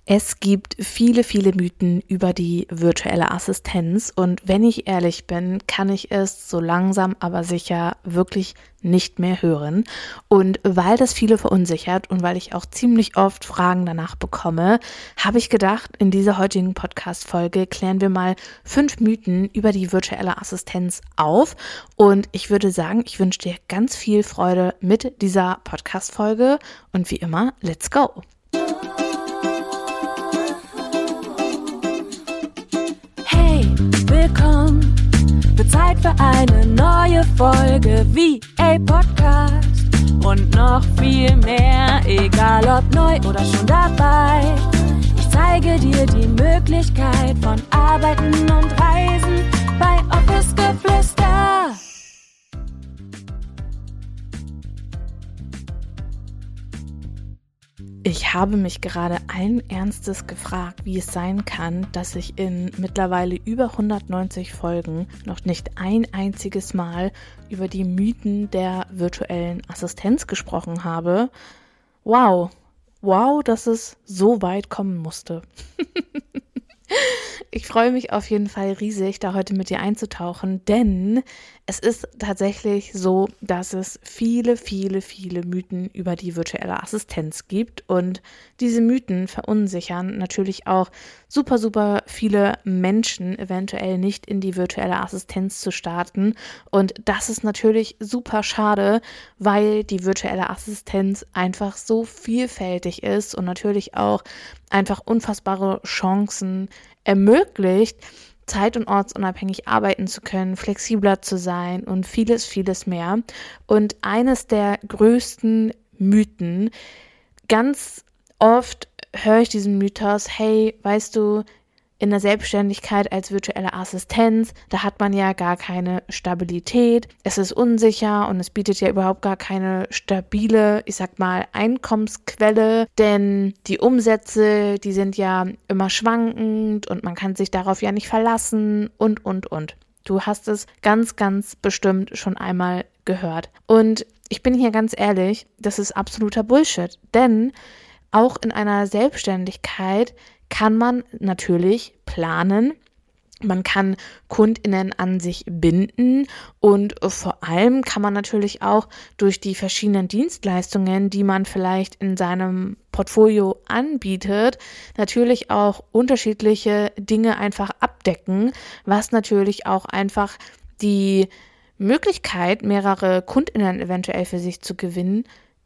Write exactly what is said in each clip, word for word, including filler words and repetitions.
Es gibt viele, viele Mythen über die virtuelle Assistenz und wenn ich ehrlich bin, kann ich es so langsam aber sicher wirklich nicht mehr hören. Und weil das viele verunsichert und weil ich auch ziemlich oft Fragen danach bekomme, habe ich gedacht, in dieser heutigen Podcast-Folge klären wir mal fünf Mythen über die virtuelle Assistenz auf. Und ich würde sagen, ich wünsche dir ganz viel Freude mit dieser Podcast-Folge und wie immer, let's go! Willkommen, wird Zeit für eine neue Folge V A-Podcast und noch viel mehr, egal ob neu oder schon dabei. Ich zeige dir die Möglichkeit von Arbeiten und Reisen bei Office Geflüster. Ich habe mich gerade allen Ernstes gefragt, wie es sein kann, dass ich in mittlerweile über hundertneunzig Folgen noch nicht ein einziges Mal über die Mythen der virtuellen Assistenz gesprochen habe. Wow, wow, dass es so weit kommen musste. Ich freue mich auf jeden Fall riesig, da heute mit dir einzutauchen, denn es ist tatsächlich so, dass es viele, viele, viele Mythen über die virtuelle Assistenz gibt und diese Mythen verunsichern natürlich auch super, super viele Menschen, eventuell nicht in die virtuelle Assistenz zu starten und das ist natürlich super schade, weil die virtuelle Assistenz einfach so vielfältig ist und natürlich auch einfach unfassbare Chancen ermöglicht, zeit- und ortsunabhängig arbeiten zu können, flexibler zu sein und vieles, vieles mehr. Und eines der größten Mythen, ganz oft höre ich diesen Mythos, hey, weißt du, in der Selbstständigkeit als virtuelle Assistenz, da hat man ja gar keine Stabilität, es ist unsicher und es bietet ja überhaupt gar keine stabile, ich sag mal, Einkommensquelle, denn die Umsätze, die sind ja immer schwankend und man kann sich darauf ja nicht verlassen und, und, und. Du hast es ganz, ganz bestimmt schon einmal gehört. Und ich bin hier ganz ehrlich, das ist absoluter Bullshit, denn auch in einer Selbstständigkeit kann man natürlich planen, man kann KundInnen an sich binden und vor allem kann man natürlich auch durch die verschiedenen Dienstleistungen, die man vielleicht in seinem Portfolio anbietet, natürlich auch unterschiedliche Dinge einfach abdecken, was natürlich auch einfach die Möglichkeit, mehrere KundInnen eventuell für sich zu gewinnen,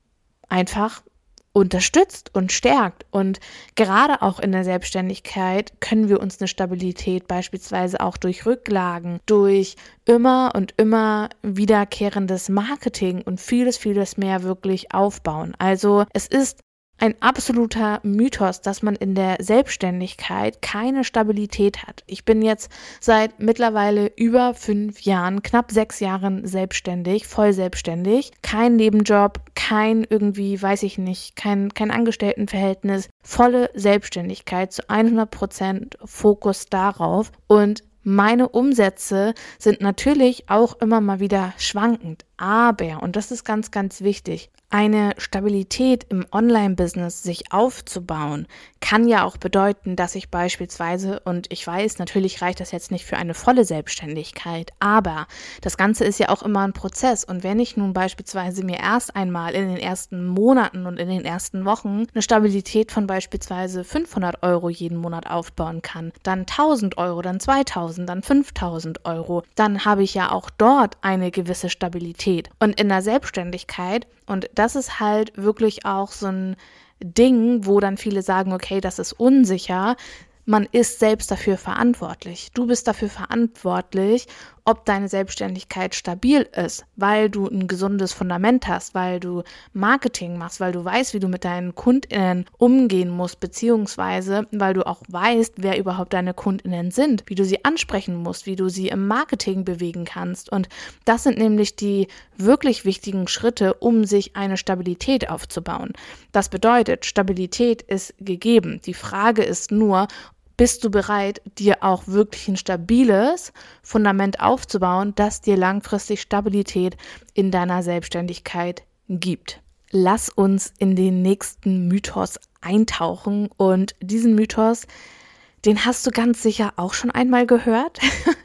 einfach unterstützt und stärkt. Und gerade auch in der Selbstständigkeit können wir uns eine Stabilität beispielsweise auch durch Rücklagen, durch immer und immer wiederkehrendes Marketing und vieles, vieles mehr wirklich aufbauen. Also es ist ein absoluter Mythos, dass man in der Selbstständigkeit keine Stabilität hat. Ich bin jetzt seit mittlerweile über fünf Jahren, knapp sechs Jahren selbstständig, voll selbstständig. Kein Nebenjob, kein irgendwie, weiß ich nicht, kein, kein Angestelltenverhältnis. Volle Selbstständigkeit, zu hundert Prozent Fokus darauf. Und meine Umsätze sind natürlich auch immer mal wieder schwankend. Aber, und das ist ganz, ganz wichtig, eine Stabilität im Online-Business sich aufzubauen, kann ja auch bedeuten, dass ich beispielsweise, und ich weiß, natürlich reicht das jetzt nicht für eine volle Selbstständigkeit, aber das Ganze ist ja auch immer ein Prozess. Und wenn ich nun beispielsweise mir erst einmal in den ersten Monaten und in den ersten Wochen eine Stabilität von beispielsweise fünfhundert Euro jeden Monat aufbauen kann, dann tausend Euro, dann zweitausend, dann fünftausend Euro, dann habe ich ja auch dort eine gewisse Stabilität. Und in der Selbstständigkeit, und das ist halt wirklich auch so ein Ding, wo dann viele sagen, okay, das ist unsicher. Man ist selbst dafür verantwortlich. Du bist dafür verantwortlich, ob deine Selbstständigkeit stabil ist, weil du ein gesundes Fundament hast, weil du Marketing machst, weil du weißt, wie du mit deinen KundInnen umgehen musst, beziehungsweise weil du auch weißt, wer überhaupt deine KundInnen sind, wie du sie ansprechen musst, wie du sie im Marketing bewegen kannst. Und das sind nämlich die wirklich wichtigen Schritte, um sich eine Stabilität aufzubauen. Das bedeutet, Stabilität ist gegeben. Die Frage ist nur, bist du bereit, dir auch wirklich ein stabiles Fundament aufzubauen, das dir langfristig Stabilität in deiner Selbstständigkeit gibt? lass uns in den nächsten Mythos eintauchen. Und diesen Mythos, den hast du ganz sicher auch schon einmal gehört.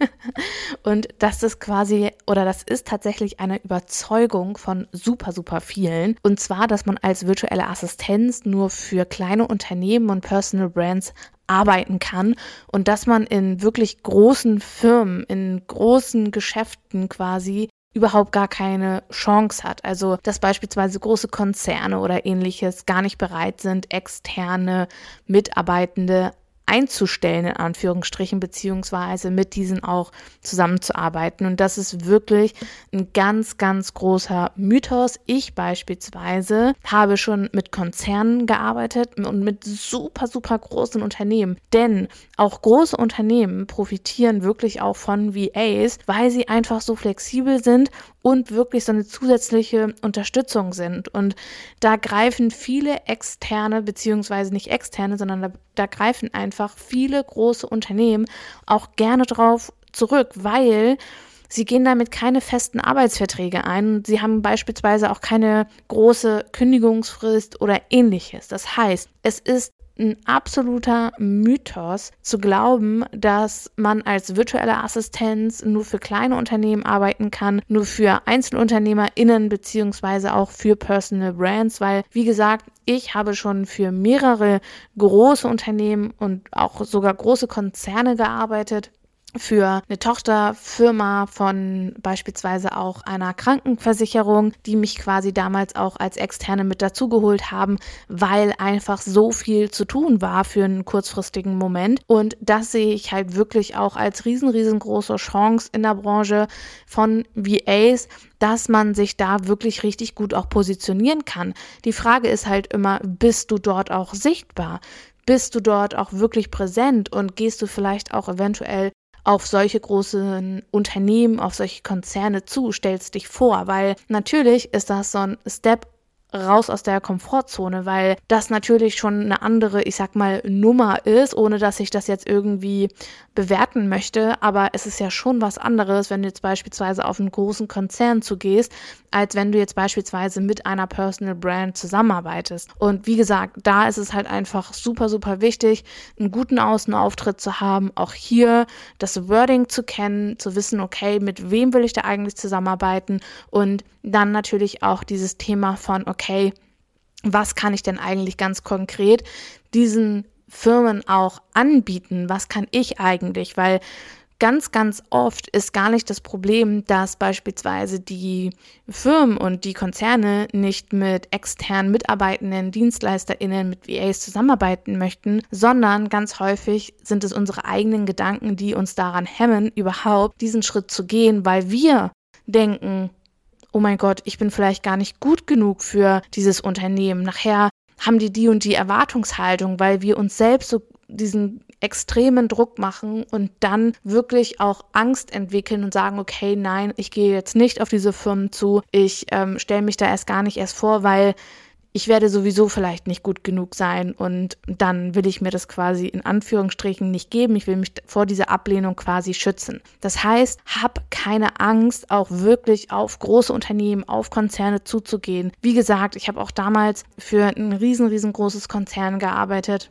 Und das ist quasi, oder das ist tatsächlich eine Überzeugung von super, super vielen. Und zwar, dass man als virtuelle Assistenz nur für kleine Unternehmen und Personal Brands arbeiten kann und dass man in wirklich großen Firmen, in großen Geschäften quasi überhaupt gar keine Chance hat. Also, dass beispielsweise große Konzerne oder ähnliches gar nicht bereit sind, externe Mitarbeitende einzustellen, in Anführungsstrichen, beziehungsweise mit diesen auch zusammenzuarbeiten. Und das ist wirklich ein ganz, ganz großer Mythos. Ich beispielsweise habe schon mit Konzernen gearbeitet und mit super, super großen Unternehmen. Denn auch große Unternehmen profitieren wirklich auch von V As, weil sie einfach so flexibel sind und wirklich so eine zusätzliche Unterstützung sind. Und da greifen viele externe, beziehungsweise nicht externe, sondern da, da greifen einfach viele große Unternehmen auch gerne drauf zurück, weil sie gehen damit keine festen Arbeitsverträge ein. Sie haben beispielsweise auch keine große Kündigungsfrist oder ähnliches. Das heißt, es ist ein absoluter Mythos zu glauben, dass man als virtuelle Assistenz nur für kleine Unternehmen arbeiten kann, nur für EinzelunternehmerInnen beziehungsweise auch für Personal Brands, weil, wie gesagt, ich habe schon für mehrere große Unternehmen und auch sogar große Konzerne gearbeitet, für eine Tochterfirma von beispielsweise auch einer Krankenversicherung, die mich quasi damals auch als Externe mit dazugeholt haben, weil einfach so viel zu tun war für einen kurzfristigen Moment. Und das sehe ich halt wirklich auch als riesen, riesengroße Chance in der Branche von V As, dass man sich da wirklich richtig gut auch positionieren kann. Die Frage ist halt immer, bist du dort auch sichtbar? Bist du dort auch wirklich präsent und gehst du vielleicht auch eventuell auf solche großen Unternehmen, auf solche Konzerne zu, stellst dich vor, weil natürlich ist das so ein Step raus aus der Komfortzone, weil das natürlich schon eine andere, ich sag mal, Nummer ist, ohne dass ich das jetzt irgendwie bewerten möchte, aber es ist ja schon was anderes, wenn du jetzt beispielsweise auf einen großen Konzern zugehst, als wenn du jetzt beispielsweise mit einer Personal Brand zusammenarbeitest. Und wie gesagt, da ist es halt einfach super, super wichtig, einen guten Außenauftritt zu haben, auch hier das Wording zu kennen, zu wissen, okay, mit wem will ich da eigentlich zusammenarbeiten und dann natürlich auch dieses Thema von, okay, was kann ich denn eigentlich ganz konkret diesen Firmen auch anbieten? Was kann ich eigentlich? Weil ganz, ganz oft ist gar nicht das Problem, dass beispielsweise die Firmen und die Konzerne nicht mit externen Mitarbeitenden, DienstleisterInnen, mit V As zusammenarbeiten möchten, sondern ganz häufig sind es unsere eigenen Gedanken, die uns daran hemmen, überhaupt diesen Schritt zu gehen, weil wir denken, oh mein Gott, ich bin vielleicht gar nicht gut genug für dieses Unternehmen. Nachher haben die die und die Erwartungshaltung, weil wir uns selbst so diesen extremen Druck machen und dann wirklich auch Angst entwickeln und sagen, okay, nein, ich gehe jetzt nicht auf diese Firmen zu, ich ähm, stelle mich da erst gar nicht erst vor, weil ich werde sowieso vielleicht nicht gut genug sein und dann will ich mir das quasi in Anführungsstrichen nicht geben. Ich will mich vor dieser Ablehnung quasi schützen. Das heißt, hab keine Angst, auch wirklich auf große Unternehmen, auf Konzerne zuzugehen. Wie gesagt, ich habe auch damals für ein riesen, riesengroßes Konzern gearbeitet,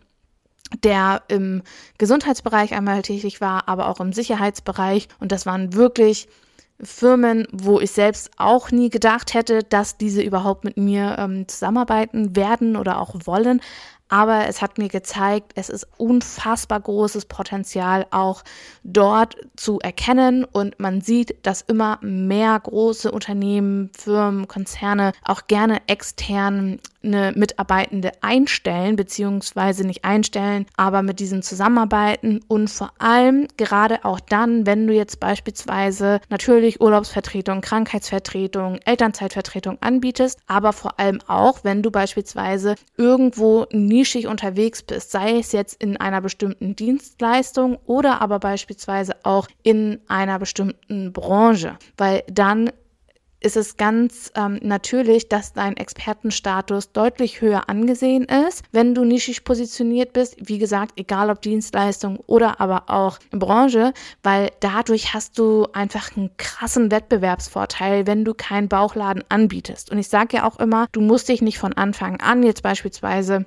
der im Gesundheitsbereich einmal tätig war, aber auch im Sicherheitsbereich. Und das waren wirklich Firmen, wo ich selbst auch nie gedacht hätte, dass diese überhaupt mit mir ähm, zusammenarbeiten werden oder auch wollen. Aber es hat mir gezeigt, es ist unfassbar großes Potenzial auch dort zu erkennen und man sieht, dass immer mehr große Unternehmen, Firmen, Konzerne auch gerne extern eine Mitarbeitende einstellen, beziehungsweise nicht einstellen, aber mit diesen zusammenarbeiten und vor allem gerade auch dann, wenn du jetzt beispielsweise natürlich Urlaubsvertretung, Krankheitsvertretung, Elternzeitvertretung anbietest, aber vor allem auch, wenn du beispielsweise irgendwo nischig unterwegs bist, sei es jetzt in einer bestimmten Dienstleistung oder aber beispielsweise auch in einer bestimmten Branche, weil dann ist es ganz ähm, natürlich, dass dein Expertenstatus deutlich höher angesehen ist, wenn du nischig positioniert bist. Wie gesagt, egal ob Dienstleistung oder aber auch Branche, weil dadurch hast du einfach einen krassen Wettbewerbsvorteil, wenn du keinen Bauchladen anbietest. Und ich sage ja auch immer, du musst dich nicht von Anfang an jetzt beispielsweise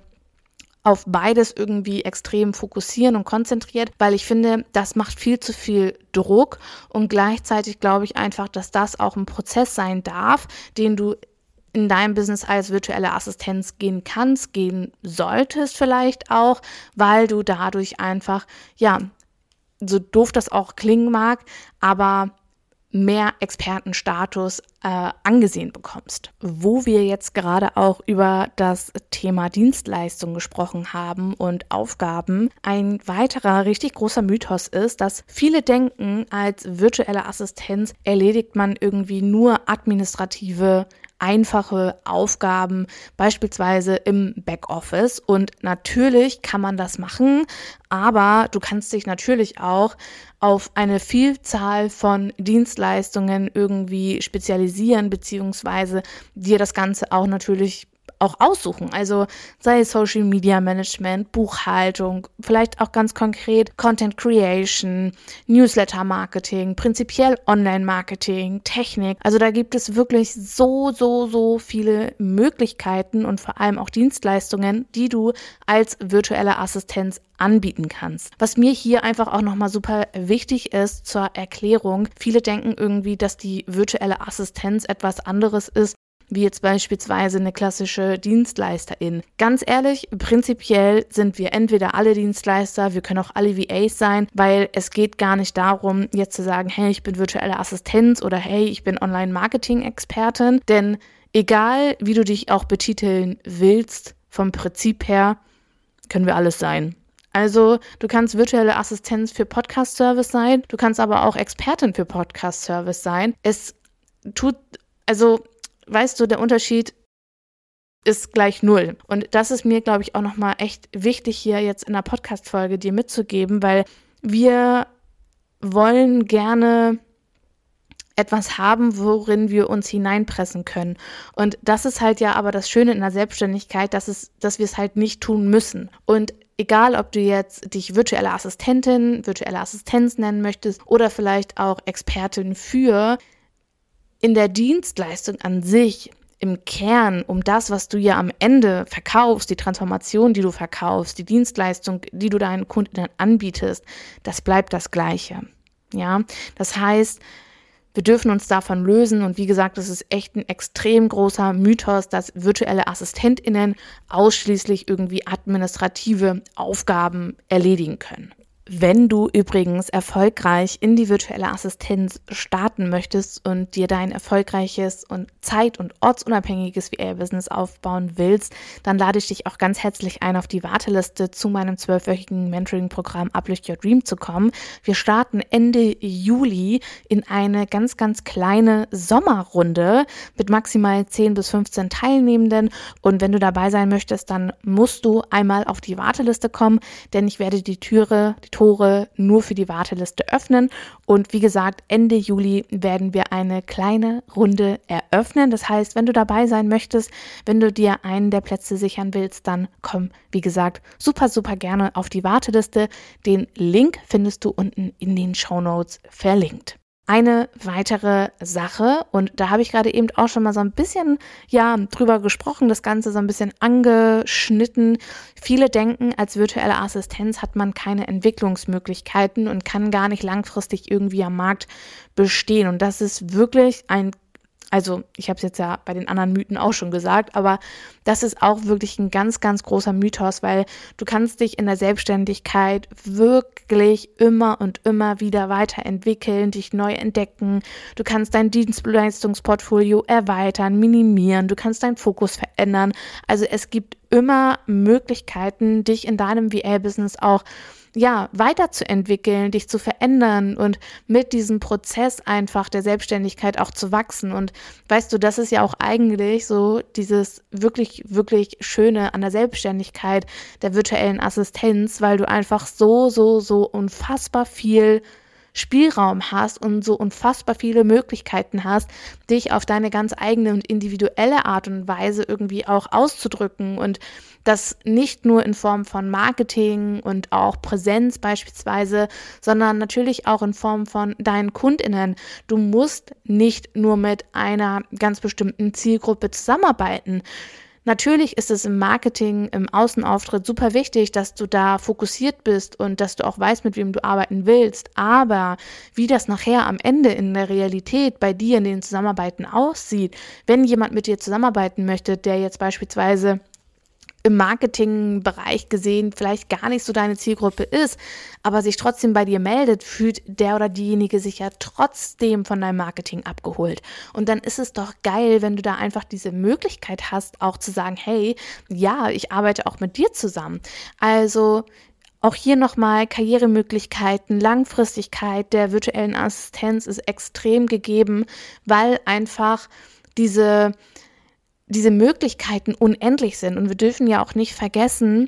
auf beides irgendwie extrem fokussieren und konzentriert, weil ich finde, das macht viel zu viel Druck und gleichzeitig glaube ich einfach, dass das auch ein Prozess sein darf, den du in deinem Business als virtuelle Assistenz gehen kannst, gehen solltest vielleicht auch, weil du dadurch einfach, ja, so doof das auch klingen mag, aber mehr Expertenstatus äh, angesehen bekommst. Wo wir jetzt gerade auch über das Thema Dienstleistung gesprochen haben und Aufgaben, ein weiterer richtig großer Mythos ist, dass viele denken, als virtuelle Assistenz erledigt man irgendwie nur administrative einfache Aufgaben, beispielsweise im Backoffice. Und natürlich kann man das machen, aber du kannst dich natürlich auch auf eine Vielzahl von Dienstleistungen irgendwie spezialisieren, beziehungsweise dir das Ganze auch natürlich auch aussuchen. Also sei es Social Media Management, Buchhaltung, vielleicht auch ganz konkret Content Creation, Newsletter Marketing, prinzipiell Online Marketing, Technik. Also da gibt es wirklich so, so, so viele Möglichkeiten und vor allem auch Dienstleistungen, die du als virtuelle Assistenz anbieten kannst. Was mir hier einfach auch nochmal super wichtig ist zur Erklärung. Viele denken irgendwie, dass die virtuelle Assistenz etwas anderes ist, wie jetzt beispielsweise eine klassische Dienstleisterin. Ganz ehrlich, prinzipiell sind wir entweder alle Dienstleister, wir können auch alle V As sein, weil es geht gar nicht darum, jetzt zu sagen, hey, ich bin virtuelle Assistenz oder hey, ich bin Online-Marketing-Expertin, denn egal, wie du dich auch betiteln willst, vom Prinzip her, können wir alles sein. Also du kannst virtuelle Assistenz für Podcast-Service sein, du kannst aber auch Expertin für Podcast-Service sein. Es tut, also weißt du, der Unterschied ist gleich null. Und das ist mir, glaube ich, auch nochmal echt wichtig, hier jetzt in der Podcast-Folge dir mitzugeben, weil wir wollen gerne etwas haben, worin wir uns hineinpressen können. Und das ist halt ja aber das Schöne in der Selbstständigkeit, dass es, dass wir es halt nicht tun müssen. Und egal, ob du jetzt dich virtuelle Assistentin, virtuelle Assistenz nennen möchtest oder vielleicht auch Expertin für, in der Dienstleistung an sich, im Kern, um das, was du ja am Ende verkaufst, die Transformation, die du verkaufst, die Dienstleistung, die du deinen Kunden anbietest, das bleibt das Gleiche. Ja, das heißt, wir dürfen uns davon lösen und wie gesagt, es ist echt ein extrem großer Mythos, dass virtuelle AssistentInnen ausschließlich irgendwie administrative Aufgaben erledigen können. Wenn du übrigens erfolgreich in die virtuelle Assistenz starten möchtest und dir dein erfolgreiches und zeit- und ortsunabhängiges V A-Business aufbauen willst, dann lade ich dich auch ganz herzlich ein, auf die Warteliste zu meinem zwölfwöchigen Mentoring-Programm Uplift Your Dream zu kommen. Wir starten Ende Juli in eine ganz, ganz kleine Sommerrunde mit maximal zehn bis fünfzehn Teilnehmenden und wenn du dabei sein möchtest, dann musst du einmal auf die Warteliste kommen, denn ich werde die Türe, die Tore nur für die Warteliste öffnen und wie gesagt, Ende Juli werden wir eine kleine Runde eröffnen. Das heißt, wenn du dabei sein möchtest, wenn du dir einen der Plätze sichern willst, dann komm, wie gesagt, super, super gerne auf die Warteliste. Den Link findest du unten in den Shownotes verlinkt. Eine weitere Sache, und da habe ich gerade eben auch schon mal so ein bisschen ja drüber gesprochen, das Ganze so ein bisschen angeschnitten. Viele denken, als virtuelle Assistenz hat man keine Entwicklungsmöglichkeiten und kann gar nicht langfristig irgendwie am Markt bestehen. Und das ist wirklich ein Also ich habe es jetzt ja bei den anderen Mythen auch schon gesagt, aber das ist auch wirklich ein ganz, ganz großer Mythos, weil du kannst dich in der Selbstständigkeit wirklich immer und immer wieder weiterentwickeln, dich neu entdecken. Du kannst dein Dienstleistungsportfolio erweitern, minimieren, du kannst deinen Fokus verändern. Also es gibt immer Möglichkeiten, dich in deinem V A-Business auch ja, weiterzuentwickeln, dich zu verändern und mit diesem Prozess einfach der Selbstständigkeit auch zu wachsen. Und weißt du, das ist ja auch eigentlich so dieses wirklich, wirklich Schöne an der Selbstständigkeit der virtuellen Assistenz, weil du einfach so, so, so unfassbar viel Spielraum hast und so unfassbar viele Möglichkeiten hast, dich auf deine ganz eigene und individuelle Art und Weise irgendwie auch auszudrücken und das nicht nur in Form von Marketing und auch Präsenz beispielsweise, sondern natürlich auch in Form von deinen KundInnen. Du musst nicht nur mit einer ganz bestimmten Zielgruppe zusammenarbeiten. Natürlich ist es im Marketing, im Außenauftritt super wichtig, dass du da fokussiert bist und dass du auch weißt, mit wem du arbeiten willst. Aber wie das nachher am Ende in der Realität bei dir in den Zusammenarbeiten aussieht, wenn jemand mit dir zusammenarbeiten möchte, der jetzt beispielsweise im Marketingbereich gesehen vielleicht gar nicht so deine Zielgruppe ist, aber sich trotzdem bei dir meldet, fühlt der oder diejenige sich ja trotzdem von deinem Marketing abgeholt. Und dann ist es doch geil, wenn du da einfach diese Möglichkeit hast, auch zu sagen, hey, ja, ich arbeite auch mit dir zusammen. Also auch hier nochmal Karrieremöglichkeiten, Langfristigkeit der virtuellen Assistenz ist extrem gegeben, weil einfach diese diese Möglichkeiten unendlich sind. Und wir dürfen ja auch nicht vergessen,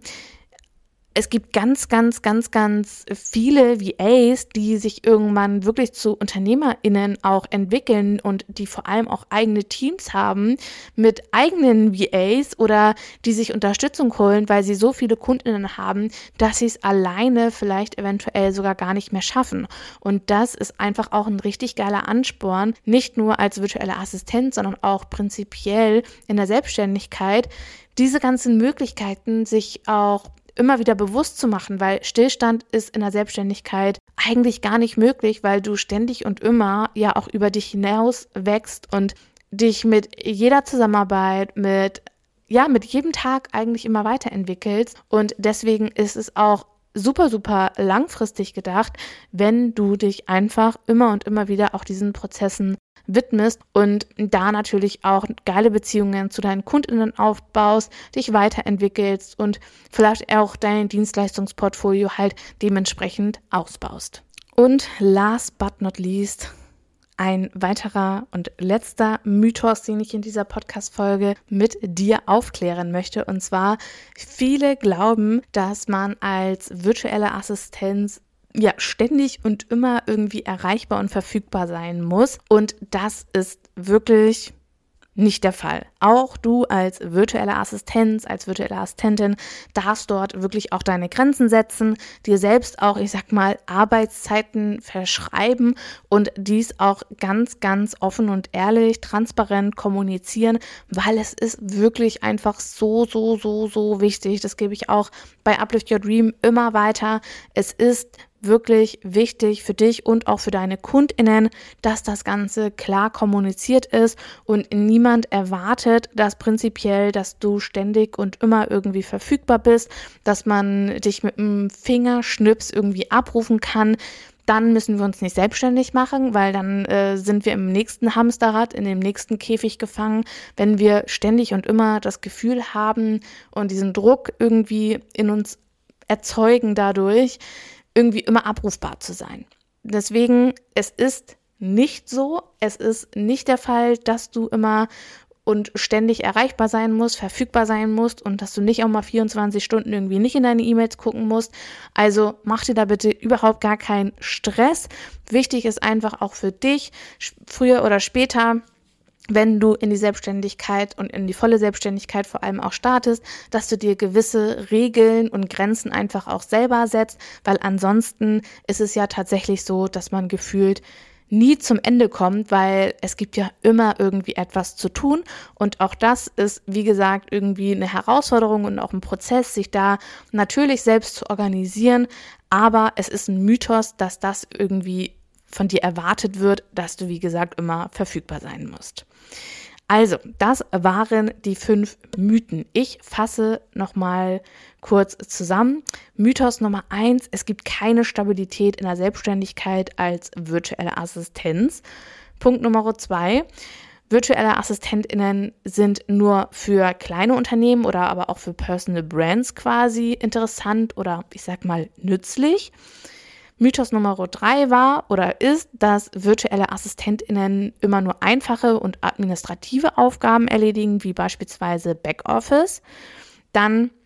es gibt ganz, ganz, ganz, ganz viele V As, die sich irgendwann wirklich zu UnternehmerInnen auch entwickeln und die vor allem auch eigene Teams haben mit eigenen V As oder die sich Unterstützung holen, weil sie so viele KundInnen haben, dass sie es alleine vielleicht eventuell sogar gar nicht mehr schaffen. Und das ist einfach auch ein richtig geiler Ansporn, nicht nur als virtuelle Assistent, sondern auch prinzipiell in der Selbstständigkeit, diese ganzen Möglichkeiten sich auch immer wieder bewusst zu machen, weil Stillstand ist in der Selbstständigkeit eigentlich gar nicht möglich, weil du ständig und immer ja auch über dich hinaus wächst und dich mit jeder Zusammenarbeit, mit ja, mit jedem Tag eigentlich immer weiterentwickelst. Und deswegen ist es auch super, super langfristig gedacht, wenn du dich einfach immer und immer wieder auch diesen Prozessen widmest und da natürlich auch geile Beziehungen zu deinen KundInnen aufbaust, dich weiterentwickelst und vielleicht auch dein Dienstleistungsportfolio halt dementsprechend ausbaust. Und last but not least, ein weiterer und letzter Mythos, den ich in dieser Podcast-Folge mit dir aufklären möchte. Und zwar, viele glauben, dass man als virtuelle Assistenz ja ständig und immer irgendwie erreichbar und verfügbar sein muss. Und das ist wirklich nicht der Fall. Auch du als virtuelle Assistenz, als virtuelle Assistentin darfst dort wirklich auch deine Grenzen setzen, dir selbst auch, ich sag mal, Arbeitszeiten verschreiben und dies auch ganz, ganz offen und ehrlich, transparent kommunizieren, weil es ist wirklich einfach so, so, so, so wichtig. Das gebe ich auch bei Uplift Your Dream immer weiter. Es ist wirklich wichtig für dich und auch für deine KundInnen, dass das Ganze klar kommuniziert ist und niemand erwartet, dass prinzipiell, dass du ständig und immer irgendwie verfügbar bist, dass man dich mit einem Fingerschnips irgendwie abrufen kann. Dann müssen wir uns nicht selbstständig machen, weil dann äh, sind wir im nächsten Hamsterrad, in dem nächsten Käfig gefangen, wenn wir ständig und immer das Gefühl haben und diesen Druck irgendwie in uns erzeugen dadurch, irgendwie immer abrufbar zu sein. Deswegen, es ist nicht so, es ist nicht der Fall, dass du immer und ständig erreichbar sein musst, verfügbar sein musst und dass du nicht auch mal vierundzwanzig Stunden irgendwie nicht in deine E-Mails gucken musst. Also mach dir da bitte überhaupt gar keinen Stress. Wichtig ist einfach auch für dich, früher oder später, wenn du in die Selbstständigkeit und in die volle Selbstständigkeit vor allem auch startest, dass du dir gewisse Regeln und Grenzen einfach auch selber setzt, weil ansonsten ist es ja tatsächlich so, dass man gefühlt nie zum Ende kommt, weil es gibt ja immer irgendwie etwas zu tun und auch das ist, wie gesagt, irgendwie eine Herausforderung und auch ein Prozess, sich da natürlich selbst zu organisieren, aber es ist ein Mythos, dass das irgendwie von dir erwartet wird, dass du, wie gesagt, immer verfügbar sein musst. Also, das waren die fünf Mythen. Ich fasse nochmal kurz zusammen. Mythos Nummer eins, es gibt keine Stabilität in der Selbstständigkeit als virtuelle Assistenz. Punkt Nummer zwei, virtuelle AssistentInnen sind nur für kleine Unternehmen oder aber auch für Personal Brands quasi interessant oder ich sag mal nützlich. Mythos Nummer drei war oder ist, dass virtuelle AssistentInnen immer nur einfache und administrative Aufgaben erledigen, wie beispielsweise Backoffice. Dann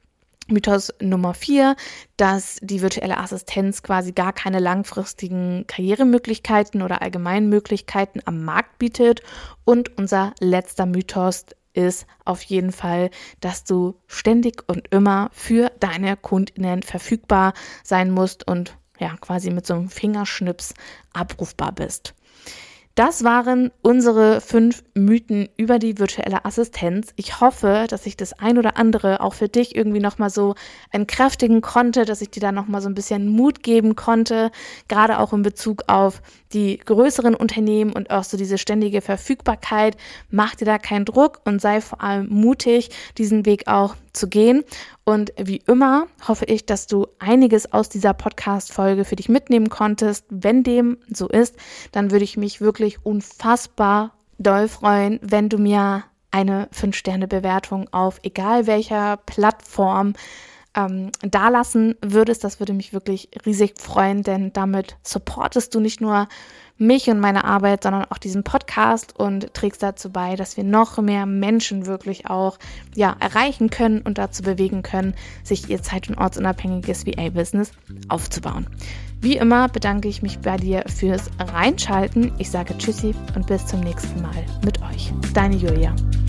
Mythos Nummer vier, dass die virtuelle Assistenz quasi gar keine langfristigen Karrieremöglichkeiten oder allgemeinen Möglichkeiten am Markt bietet. Und unser letzter Mythos ist auf jeden Fall, dass du ständig und immer für deine KundInnen verfügbar sein musst und ja quasi mit so einem Fingerschnips abrufbar bist. Das waren unsere fünf Mythen über die virtuelle Assistenz. Ich hoffe, dass ich das ein oder andere auch für dich irgendwie nochmal so entkräftigen konnte, dass ich dir da nochmal so ein bisschen Mut geben konnte, gerade auch in Bezug auf die größeren Unternehmen und auch so diese ständige Verfügbarkeit. Mach dir da keinen Druck und sei vor allem mutig, diesen Weg auch zu gehen. Und wie immer hoffe ich, dass du einiges aus dieser Podcast-Folge für dich mitnehmen konntest. Wenn dem so ist, dann würde ich mich wirklich unfassbar doll freuen, wenn du mir eine fünf Sterne Bewertung auf egal welcher Plattform ähm, dalassen würdest. Das würde mich wirklich riesig freuen, denn damit supportest du nicht nur mich und meine Arbeit, sondern auch diesen Podcast und trägst dazu bei, dass wir noch mehr Menschen wirklich auch ja, erreichen können und dazu bewegen können, sich ihr zeit- und ortsunabhängiges V A-Business aufzubauen. Wie immer bedanke ich mich bei dir fürs Reinschalten. Ich sage Tschüssi und bis zum nächsten Mal mit euch. Deine Julia.